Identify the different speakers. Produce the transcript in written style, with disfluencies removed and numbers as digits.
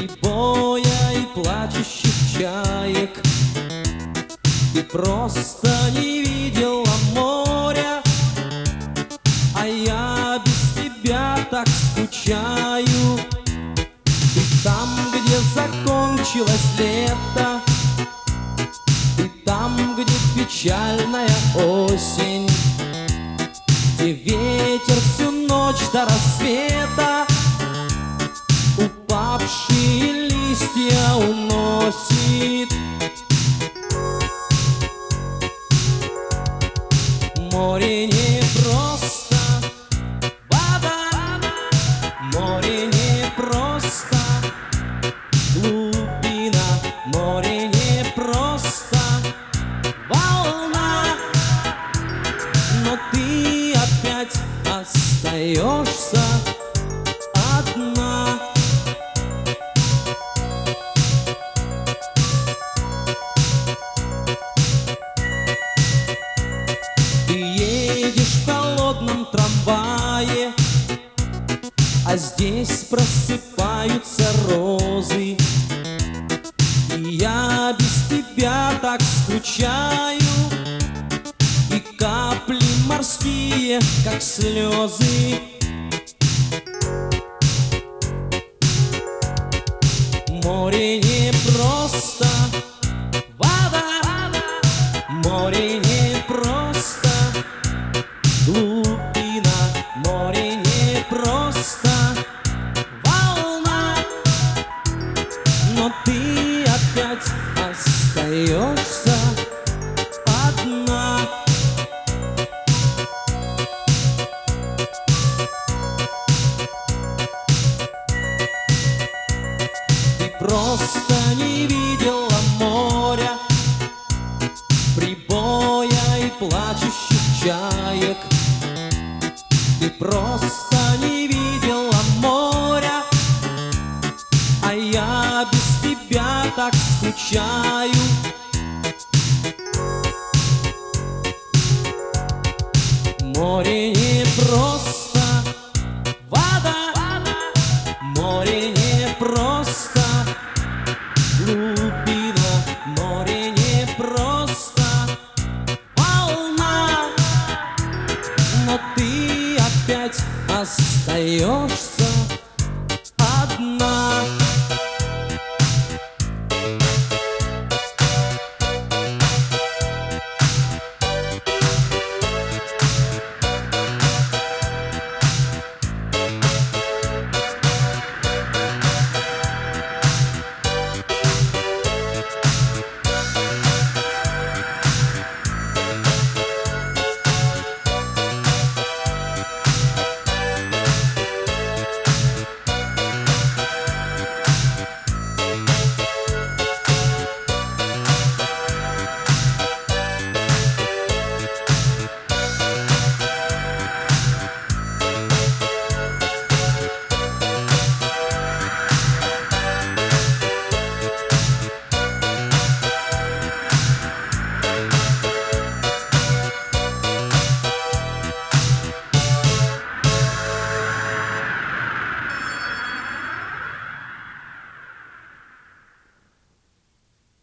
Speaker 1: прибоя и плачущих чаек. Ты просто не видела моря, а я без тебя так скучаю. Ты там, где закончилось лето, ты там, где печальная осень, где ветер всю ночь до рассвета упавшие листья уносит. Море не просто вода, море не просто глубина, море не просто волна, но ты опять остаешься одна. Ты едешь в холодном трамвае, а здесь просыпаются розы, и я без тебя так скучаю, и капли морские, как слезы. Море не просто вода, море не просто глубина, море не просто волна, но ты опять остаешься одна. Ты просто не видела моря, прибоя и плачущих чаек. Ты просто не видела моря, а я без тебя так скучаю. Море не просто вода, море не просто глубина, море не просто волна, но ты опять остаешься